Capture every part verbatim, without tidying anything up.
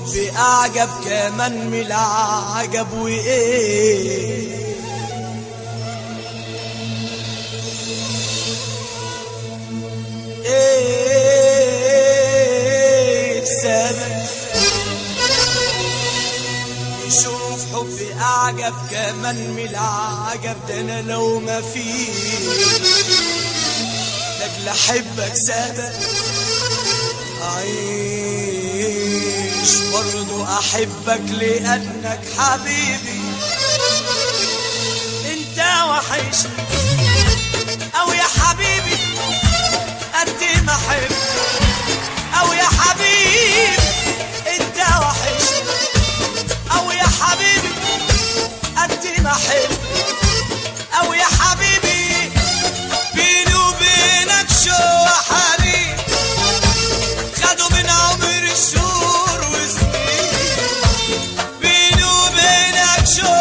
حبي أعجب كمان من العجب وإيه إيه سبب شوف حبي أعجب كمان من العجب ده أنا لو ما فيه لاجل أحبك سبب أعيش برضو أحبك لأنك حبيبي أنت وحشني أو يا حبيبي قد ما أحبك أو يا حبيبي أنت وحشني أو يا حبيبي قد ما أحبك أو يا حبيبي بيني وبينك شو حبيبي خدوا من عمر الشهور وسنين بيني وبينك شو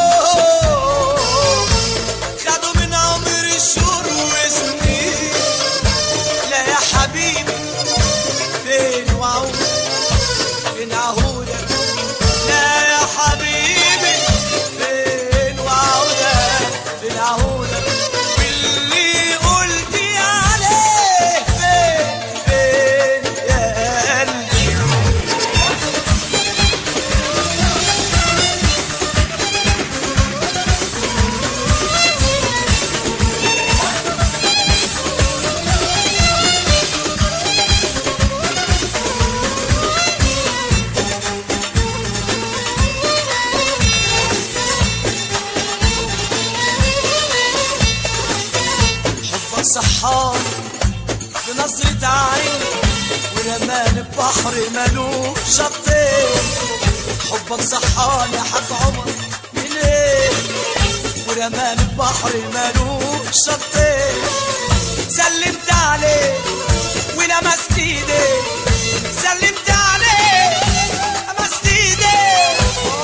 خدوا من عمر الشهور وسنين لا يا حبيبي فين وعودك فين عهودك لا يا حبيبي فين وعودك فين عهودك واللي قلتي عليه فين فين يا قلبي حبك صحاني بنظرة عين ورماني ببحر مالوش شطين حبك صحاني يا حاج عمر من ايه ورماني ببحر مالوش شطين سلمت عليه ولمست ايديه سلمت عليه لمست ايديه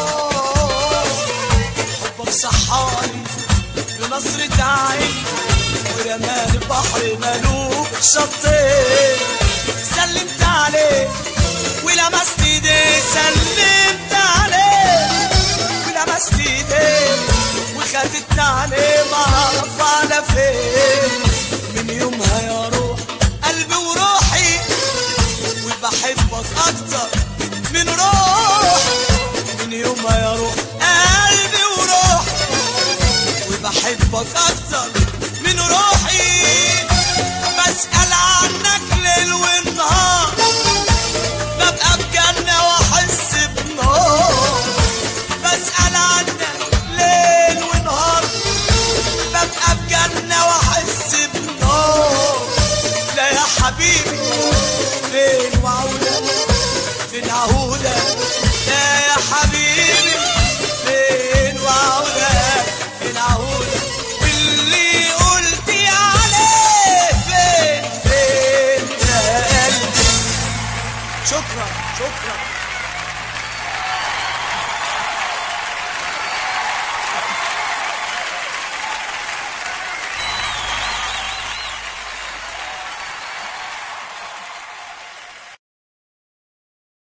حبك صحاني بنظرة عين ورماني بحر مالوش شطين سلمت عليه ولمست ايديه سلمت عليه ولمست ايديه وخدتنا عليه ما اعرف على فين من يومها يا روح قلبي وروحي وبحبك اكتر من روحي من يومها يا روح قلبي وروحي وبحبك اكتر